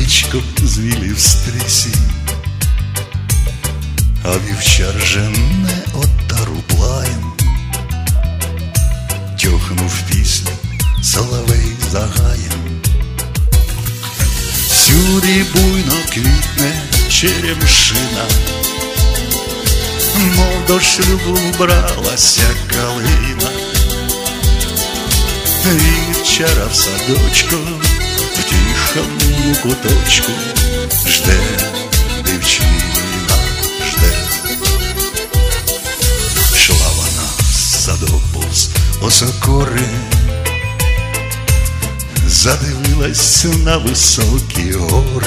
личко звілів стрісі, а вівчар жене отару плаєм. Тьохнув пісню соловей за гаєм. Всюди буйно квітне черемшина, мов до шлюбу вбралася калина. Вівчара в садочку, в тихому куточку жде дівчина, жде. Шла вона в садок повз осокори, задивилась на високі гори,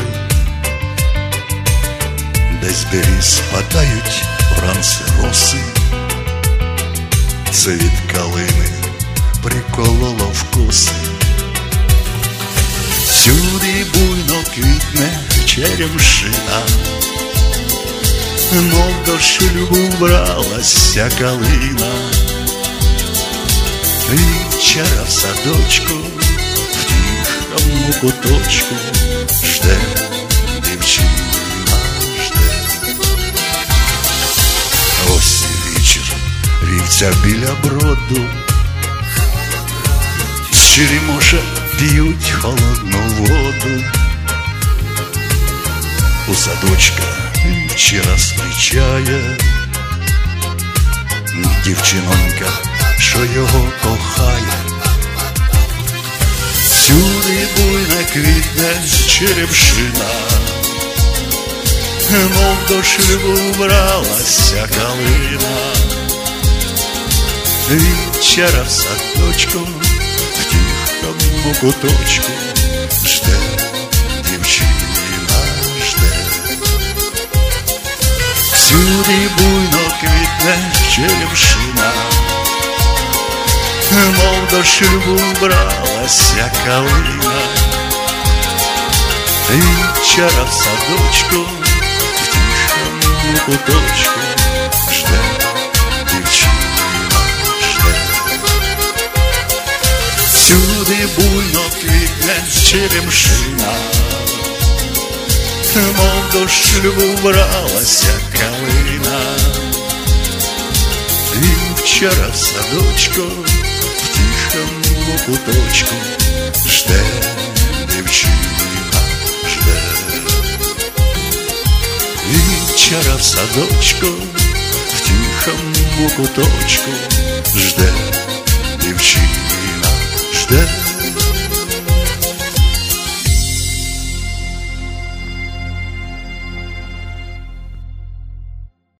де з беріз падають вранці роси. Це від калини прикололо в коси. Всюди буйно квітне черемшина, мов до шлюбу вбралася калина. Вівчара в садочку, в тихому куточку жде дівчина, жде. Ось і вечір, вівця біля броду, з черемоша п'ють холодну воду. У садочка вівчара зустрічає дівчинонька, що його кохає. Всюди буйно квітне черемшина, мов до шлюбу вбралася калина. Вівчара в садочку, в тихому куточку жде дівчина, жде. Всюди буйно квітне черемшина, мов до шлюбу вбралася калина. Вівчара в садочку, в тихому куточку жде дівчина, жде. Всюди буйно квітне черемшина, мов до шлюбу вбралася калина. Вівчара в садочку, в тихому куточку жде дівчина, жде. Вівчара в садочку, в тихому куточку жде дівчина, жде.